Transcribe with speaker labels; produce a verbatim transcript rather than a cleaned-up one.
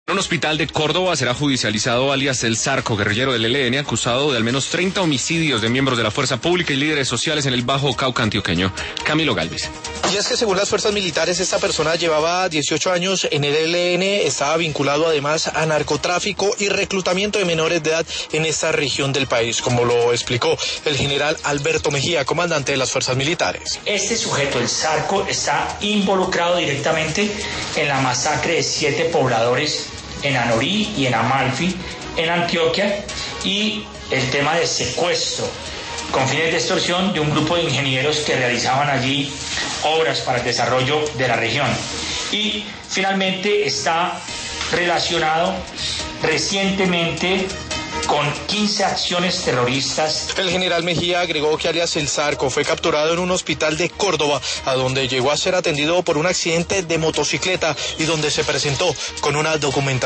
Speaker 1: Un hospital de Córdoba será judicializado alias El Zarco, guerrillero del E L N, acusado de al menos treinta homicidios de miembros de la fuerza pública y líderes sociales en el Bajo Cauca antioqueño. Camilo Galvis.
Speaker 2: Y es que según las fuerzas militares, esta persona llevaba dieciocho años en el E L N, estaba vinculado además a narcotráfico y reclutamiento de menores de edad en esta región del país, como lo explicó el general Alberto Mejía, comandante de las fuerzas militares.
Speaker 3: Este sujeto, El Zarco, está involucrado directamente en la masacre de siete pobladores en Anorí y en Amalfi, en Antioquia, y el tema de secuestro con fines de extorsión de un grupo de ingenieros que realizaban allí obras para el desarrollo de la región. Y finalmente está relacionado recientemente con quince acciones terroristas.
Speaker 2: El general Mejía agregó que alias El Zarco fue capturado en un hospital de Córdoba, a donde llegó a ser atendido por un accidente de motocicleta y donde se presentó con una documentación